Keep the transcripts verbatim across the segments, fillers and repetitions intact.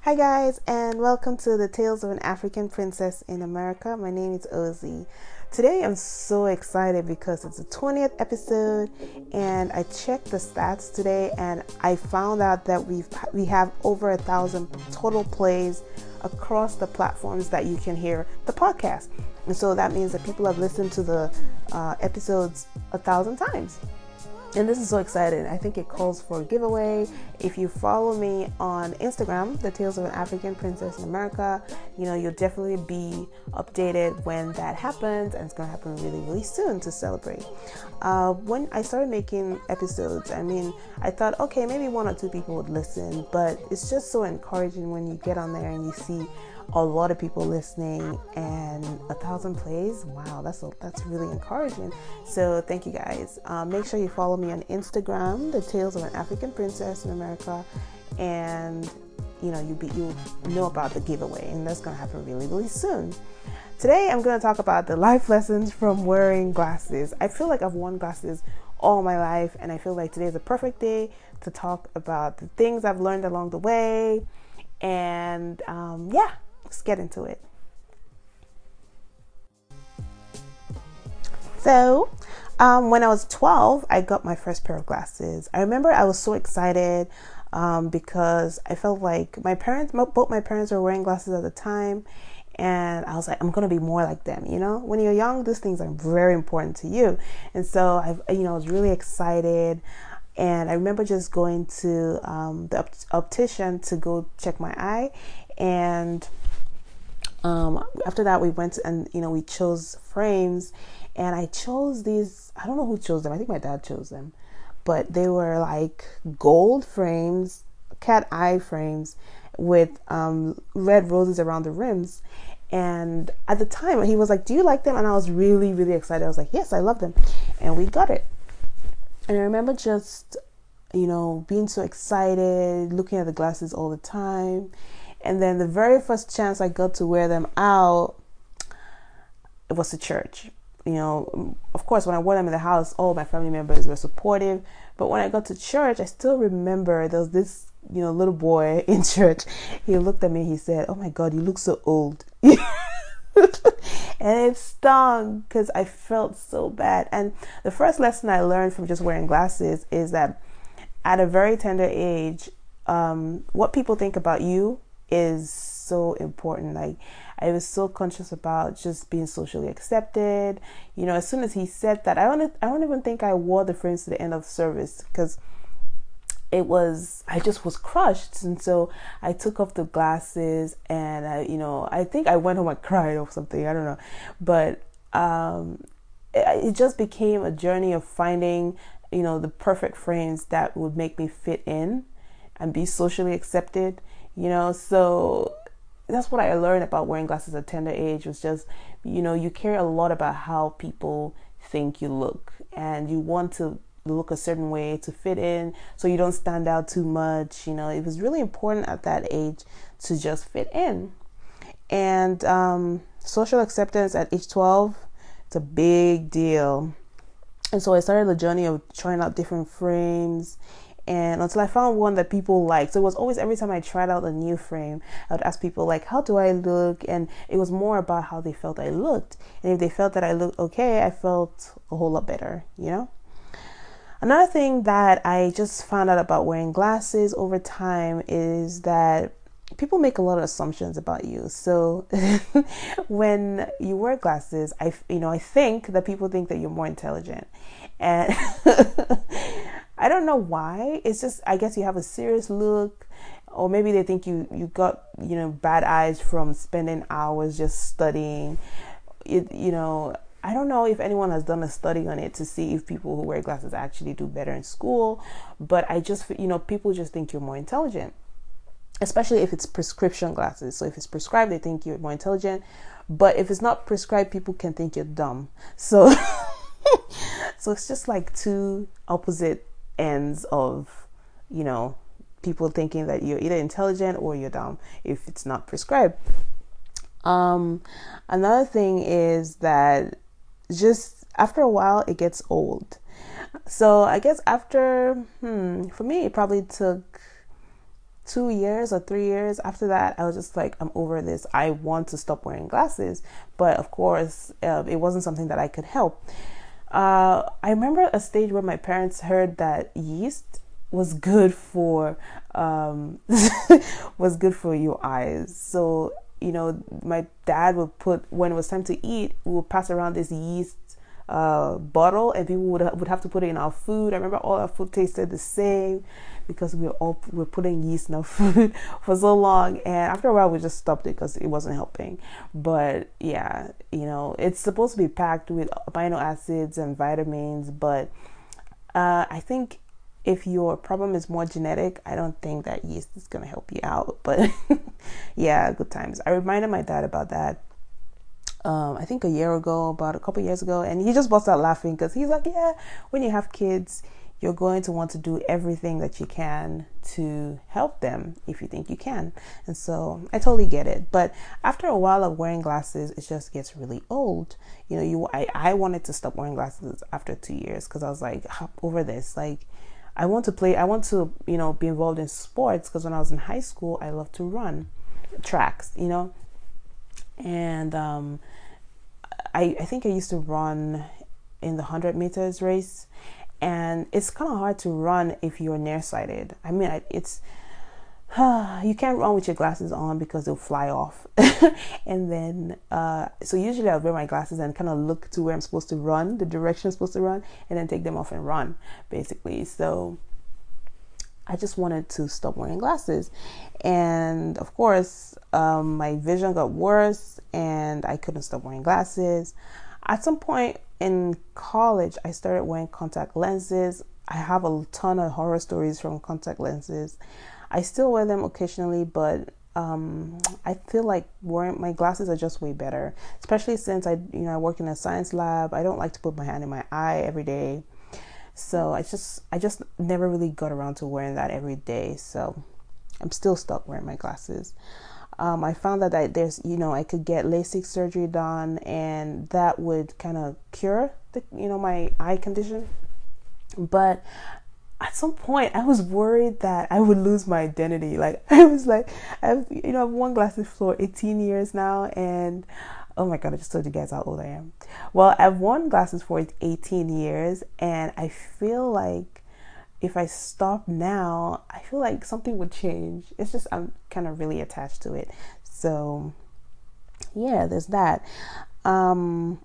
Hi guys, and welcome to the Tales of an African Princess in America. My name is Ozzy. Today I'm so excited because it's the twentieth episode, and I checked the stats today and I found out that we've we have over a thousand total plays across the platforms that you can hear the podcast. And so that means that people have listened to the uh, episodes a thousand times. And this is so exciting. I think it calls for a giveaway. If you follow me on Instagram, The Tales of an African Princess in America, you know, you'll definitely be updated when that happens. And it's going to happen really, really soon to celebrate. Uh, when I started making episodes, I mean, I thought, okay, maybe one or two people would listen. But it's just so encouraging when you get on there and you see a lot of people listening and a thousand plays. Wow, that's a, that's really encouraging. So thank you guys. Um, make sure you follow me on Instagram, The Tales of an African Princess in America, and you know you be you know about the giveaway, and that's gonna happen really really soon. Today I'm gonna talk about the life lessons from wearing glasses. I feel like I've worn glasses all my life, and I feel like today is a perfect day to talk about the things I've learned along the way. And um, yeah. Let's get into it. So, um, when I was twelve, I got my first pair of glasses. I remember I was so excited um, because I felt like my parents, both my parents were wearing glasses at the time. And I was like, I'm going to be more like them. You know, when you're young, these things are very important to you. And so I, you know, I was really excited. And I remember just going to um, the optician to go check my eye. And Um, after that, we went and, you know, we chose frames, and I chose these, I don't know who chose them. I think my dad chose them, but they were like gold frames, cat eye frames with um, red roses around the rims. And at the time he was like, do you like them? And I was really, really excited. I was like, yes, I love them. And we got it. And I remember just, you know, being so excited, looking at the glasses all the time. And then the very first chance I got to wear them out, it was to church. You know, of course, when I wore them in the house, all my family members were supportive. But when I got to church, I still remember there was this, you know, little boy in church. He looked at me and he said, oh my God, you look so old. And it stung because I felt so bad. And the first lesson I learned from just wearing glasses is that at a very tender age, um, what people think about you is so important. Like, I was so conscious about just being socially accepted. You know, as soon as he said that, I don't, I don't even think I wore the frames to the end of service because it was, I just was crushed. And so I took off the glasses and I, you know, I think I went home and cried or something. I don't know. But um, it, it just became a journey of finding, you know, the perfect frames that would make me fit in and be socially accepted. You know, so that's what I learned about wearing glasses at a tender age was just, you know, you care a lot about how people think you look, and you want to look a certain way to fit in so you don't stand out too much. You know, it was really important at that age to just fit in. And um, social acceptance at age twelve, it's a big deal. And so I started the journey of trying out different frames, and until I found one that people liked. So it was always, every time I tried out a new frame, I would ask people like, how do I look? And it was more about how they felt I looked. And if they felt that I looked okay, I felt a whole lot better, you know? Another thing that I just found out about wearing glasses over time is that people make a lot of assumptions about you. So when you wear glasses, I, you know, I think that people think that you're more intelligent. And I don't know why. It's just, I guess you have a serious look, or maybe they think you, you got, you know, bad eyes from spending hours just studying. It, you know, I don't know if anyone has done a study on it to see if people who wear glasses actually do better in school, but I just, you know, people just think you're more intelligent, especially if it's prescription glasses. So if it's prescribed, they think you're more intelligent, but if it's not prescribed, people can think you're dumb. So, so it's just like two opposite ends of, you know, people thinking that you're either intelligent or you're dumb if it's not prescribed. Um, another thing is that just after a while it gets old. So I guess after, hmm, for me, it probably took two years or three years after that, I was just like, I'm over this. I want to stop wearing glasses. But of course, uh, it wasn't something that I could help. Uh, I remember a stage where my parents heard that yeast was good for um, was good for your eyes. So, you know, my dad would put, when it was time to eat, we would pass around this yeast uh, bottle, and people would would have to put it in our food. I remember all our food tasted the same because we were all we were putting yeast in our food for so long. And after a while, we just stopped it because it wasn't helping. But yeah, you know, it's supposed to be packed with amino acids and vitamins. But uh, I think if your problem is more genetic, I don't think that yeast is going to help you out. But yeah, good times. I reminded my dad about that. Um, I think a year ago, about a couple years ago, and he just busted out laughing because he's like, yeah, when you have kids, you're going to want to do everything that you can to help them if you think you can. And so I totally get it. But after a while of wearing glasses, it just gets really old. You know, you I, I wanted to stop wearing glasses after two years because I was like, hop over this. Like, I want to play, I want to, you know, be involved in sports because when I was in high school, I loved to run tracks, you know. And um, I, I think I used to run in the one hundred meters race, and it's kind of hard to run if you're nearsighted. I mean, it's uh, you can't run with your glasses on because they'll fly off. And then, uh, so usually I'll wear my glasses and kind of look to where I'm supposed to run, the direction I'm supposed to run, and then take them off and run, basically. So I just wanted to stop wearing glasses. And of course, um, my vision got worse and I couldn't stop wearing glasses. At some point in college, I started wearing contact lenses. I have a ton of horror stories from contact lenses. I still wear them occasionally, but um, I feel like wearing my glasses are just way better, especially since I, you know, I work in a science lab. I don't like to put my hand in my eye every day. So I just I just never really got around to wearing that every day. So I'm still stuck wearing my glasses. Um, I found that I, there's, you know, I could get LASIK surgery done, and that would kind of cure the, you know, my eye condition. But at some point, I was worried that I would lose my identity. Like I was like, I've, you know, I've worn glasses for eighteen years now, and oh my God, I just told you guys how old I am. Well, I've worn glasses for eighteen years, and I feel like if I stop now, I feel like something would change. It's just, I'm kind of really attached to it. So yeah, there's that. Um,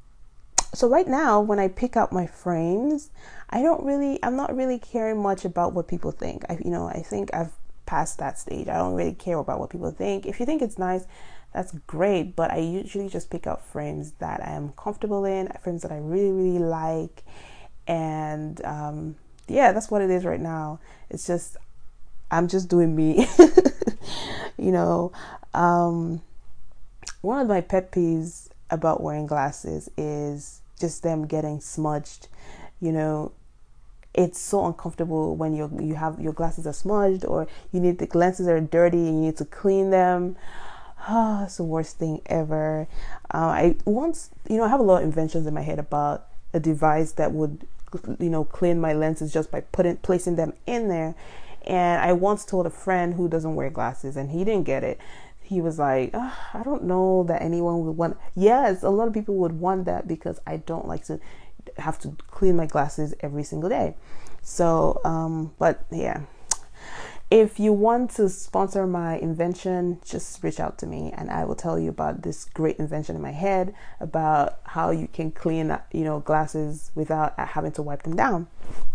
so right now, when I pick out my frames, I don't really, I'm not really caring much about what people think. I, you know, I think I've passed that stage. I don't really care about what people think. If you think it's nice, that's great. But I usually just pick out frames that I am comfortable in, frames that I really, really like. And um, yeah, that's what it is right now. It's just, I'm just doing me. You know, um, one of my pet peeves about wearing glasses is just them getting smudged. You know, it's so uncomfortable when you you have your glasses are smudged, or you need the lenses are dirty and you need to clean them. Oh, it's the worst thing ever. Uh, I once, you know, I have a lot of inventions in my head about a device that would, you know, clean my lenses just by putting placing them in there. And I once told a friend who doesn't wear glasses, and he didn't get it. He was like, oh, I don't know that anyone would want. Yes, a lot of people would want that because I don't like to have to clean my glasses every single day. So, um, but yeah. If you want to sponsor my invention, just reach out to me and I will tell you about this great invention in my head about how you can clean, you know, glasses without having to wipe them down.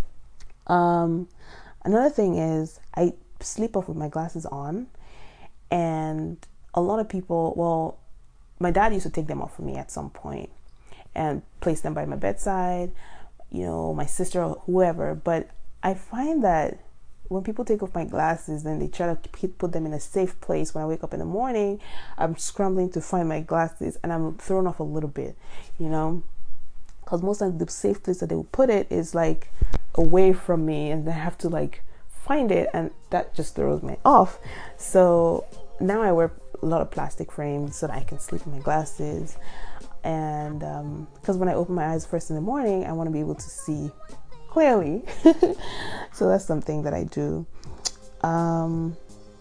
Um, another thing is I sleep off with my glasses on, and a lot of people, well, my dad used to take them off for me at some point and place them by my bedside, you know, my sister or whoever. But I find that when people take off my glasses and they try to put them in a safe place, when I wake up in the morning, I'm scrambling to find my glasses and I'm thrown off a little bit, you know, because most of the safe place that they will put it is like away from me, and I have to like find it, and that just throws me off. So now I wear a lot of plastic frames so that I can sleep in my glasses. And because um, when I open my eyes first in the morning, I want to be able to see clearly. So that's something that I do. Um,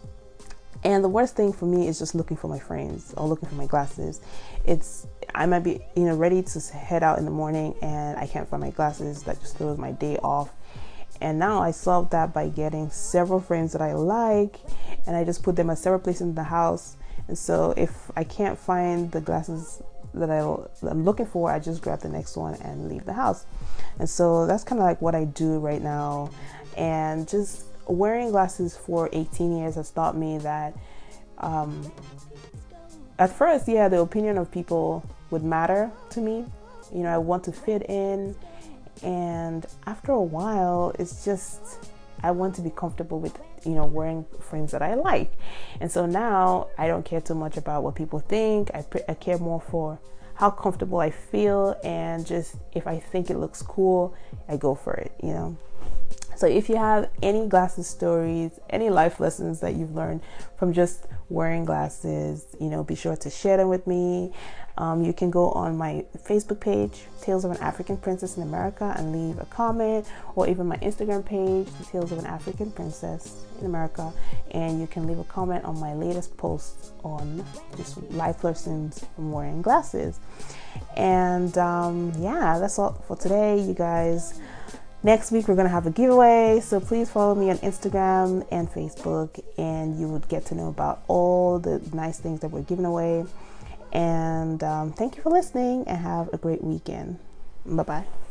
And the worst thing for me is just looking for my frames or looking for my glasses. It's I might be, you know, ready to head out in the morning and I can't find my glasses. That just throws my day off. And now I solved that by getting several frames that I like, and I just put them at several places in the house. And so if I can't find the glasses that I, I'm looking for, I just grab the next one and leave the house. And so that's kind of like what I do right now. And just wearing glasses for eighteen years has taught me that um, at first, yeah, the opinion of people would matter to me. You know, I want to fit in. And after a while, it's just, I want to be comfortable with, you know, wearing frames that I like. And so now I don't care too much about what people think. I, pre- I care more for how comfortable I feel, and just if I think it looks cool, I go for it, you know. So if you have any glasses stories, any life lessons that you've learned from just wearing glasses, you know, be sure to share them with me. Um, you can go on my Facebook page, Tales of an African Princess in America, and leave a comment, or even my Instagram page, Tales of an African Princess in America, and you can leave a comment on my latest post on just life lessons from wearing glasses. And um, yeah, that's all for today, you guys. Next week, we're going to have a giveaway, so please follow me on Instagram and Facebook, and you would get to know about all the nice things that we're giving away. And um, thank you for listening, and have a great weekend. Bye-bye.